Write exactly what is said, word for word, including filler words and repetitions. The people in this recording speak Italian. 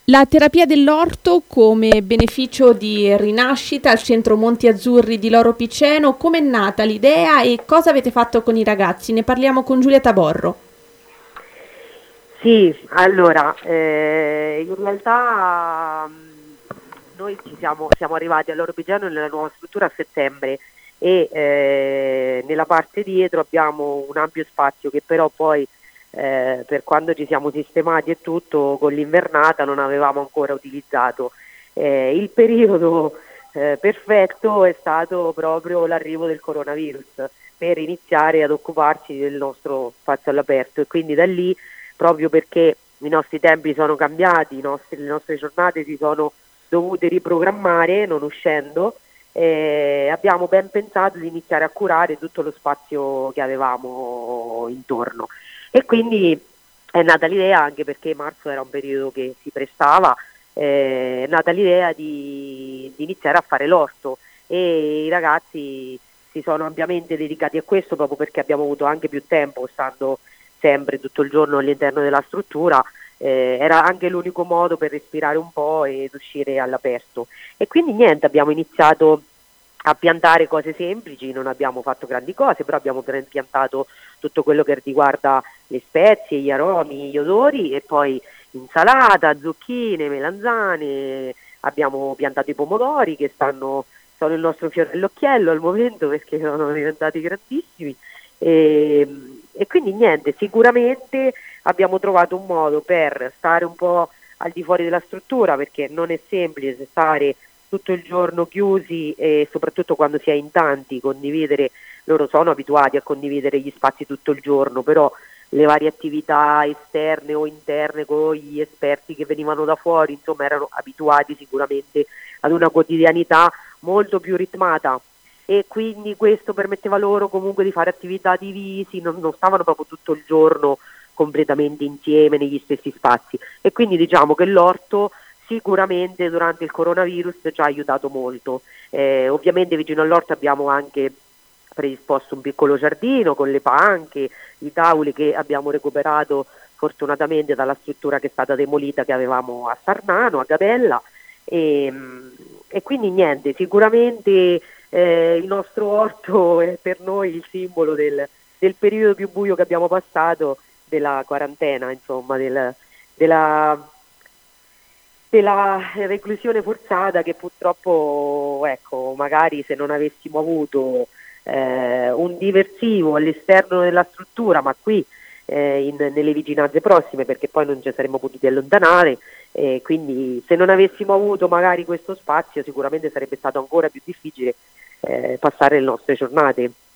La terapia dell'orto come beneficio di rinascita al centro Monti Azzurri di Loro Piceno, come è nata l'idea e cosa avete fatto con i ragazzi? Ne parliamo con Giulia Taborro. Sì, allora, eh, in realtà mh, noi ci siamo, siamo arrivati a Loro Piceno nella nuova struttura a settembre e eh, nella parte dietro abbiamo un ampio spazio che però poi eh, per quando ci siamo sistemati e tutto con l'invernata non avevamo ancora utilizzato. Eh, il periodo eh, perfetto è stato proprio l'arrivo del coronavirus per iniziare ad occuparci del nostro spazio all'aperto e quindi da lì, proprio perché i nostri tempi sono cambiati, i nostri, le nostre giornate si sono dovute riprogrammare non uscendo, eh, abbiamo ben pensato di iniziare a curare tutto lo spazio che avevamo intorno e quindi è nata l'idea, anche perché marzo era un periodo che si prestava, eh, è nata l'idea di, di iniziare a fare l'orto e i ragazzi si sono ampiamente dedicati a questo proprio perché abbiamo avuto anche più tempo stando sempre tutto il giorno all'interno della struttura, eh, era anche l'unico modo per respirare un po' ed uscire all'aperto. E quindi niente, abbiamo iniziato a piantare cose semplici, non abbiamo fatto grandi cose, però abbiamo piantato tutto quello che riguarda le spezie, gli aromi, gli odori e poi insalata, zucchine, melanzane, abbiamo piantato i pomodori che stanno, sono il nostro fiore all'occhiello al momento perché sono diventati grandissimi. E, e quindi niente, sicuramente abbiamo trovato un modo per stare un po' al di fuori della struttura perché non è semplice stare tutto il giorno chiusi e soprattutto quando si è in tanti, condividere, loro sono abituati a condividere gli spazi tutto il giorno, però le varie attività esterne o interne con gli esperti che venivano da fuori, insomma erano abituati sicuramente ad una quotidianità molto più ritmata e quindi questo permetteva loro comunque di fare attività divisi, non, non stavano proprio tutto il giorno completamente insieme negli stessi spazi e quindi diciamo che l'orto sicuramente durante il coronavirus ci ha aiutato molto. Eh, ovviamente vicino all'orto abbiamo anche predisposto un piccolo giardino con le panche, i tavoli che abbiamo recuperato fortunatamente dalla struttura che è stata demolita che avevamo a Sarnano, a Gabella e, e quindi niente, sicuramente eh, il nostro orto è per noi il simbolo del, del periodo più buio che abbiamo passato, della quarantena, insomma, del, della della reclusione forzata che purtroppo, ecco, magari se non avessimo avuto eh, un diversivo all'esterno della struttura, ma qui eh, in, nelle vicinanze prossime, perché poi non ci saremmo potuti allontanare, eh, quindi se non avessimo avuto magari questo spazio sicuramente sarebbe stato ancora più difficile eh, passare le nostre giornate.